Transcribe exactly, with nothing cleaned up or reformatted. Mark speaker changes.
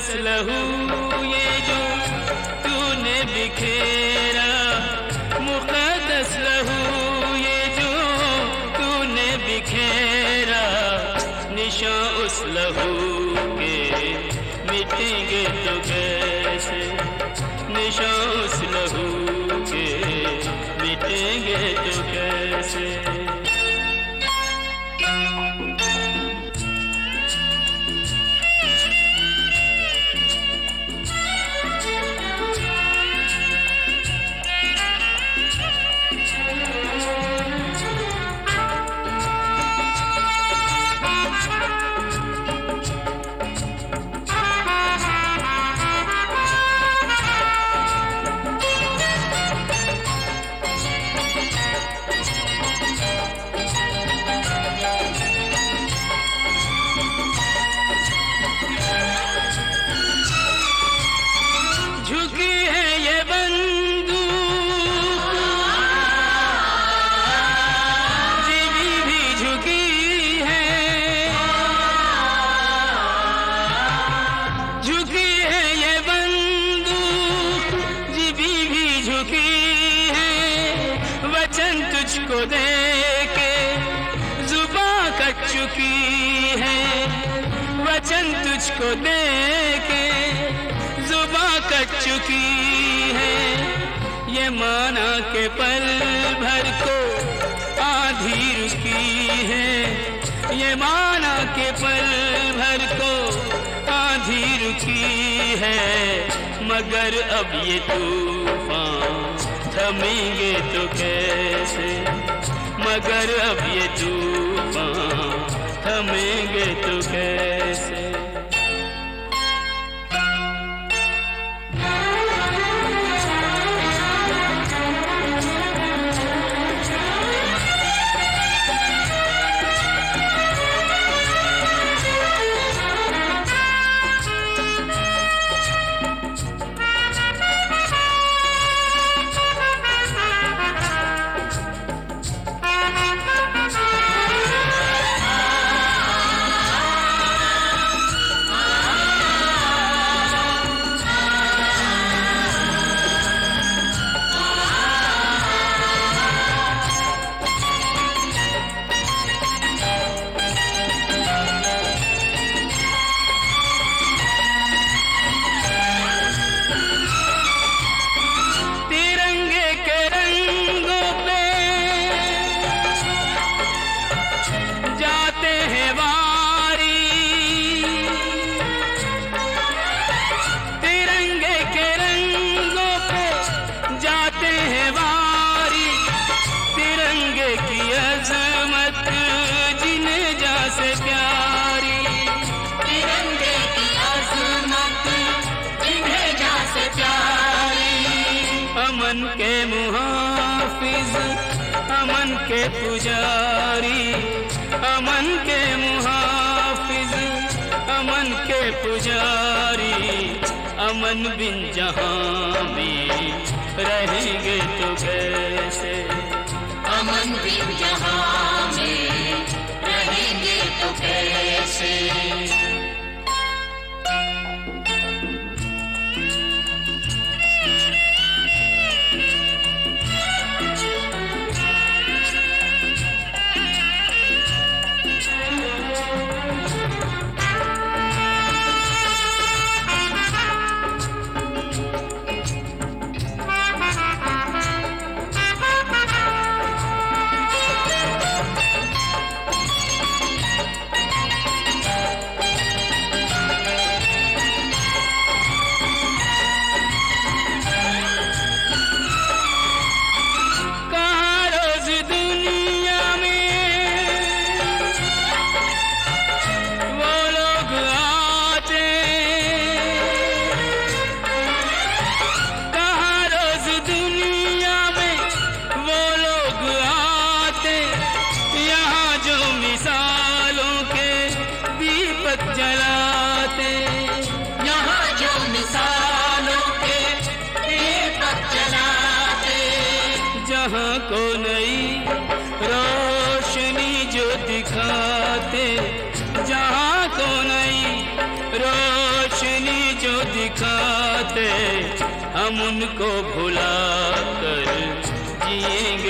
Speaker 1: मुक़द्दस लहू ये जो तूने बिखेरा, मुक़द्दस लहू ये जो तूने बिखेरा, निशान उस लहू के मिटेंगे तो कैसे, निशान उस लहू के मिटेंगे तो कैसे। तुझको देके जुबां कट चुकी है, वचन तुझको देके जुबां कट चुकी है। ये माना के पल भर को आंधी रुकी है, ये माना के पल भर को आंधी रुकी है। मगर अब ये तूफान थमेंगे तो कैसे, मगर अब ये तूफान थमेंगे तो कैसे। अमन के मुहाफिज, अमन के पुजारी, अमन के मुहाफिज, अमन के पुजारी। अमन बिन जहां में रहेंगे तो कैसे,
Speaker 2: अमन बिन जहां में रहेंगे तो कैसे।
Speaker 1: जलाते
Speaker 2: यहाँ जो मिसालों के दीपक जलाते,
Speaker 1: जहाँ को नई रोशनी जो दिखाते, जहाँ को नई रोशनी बातें हम उनको भुला कर जिएंगे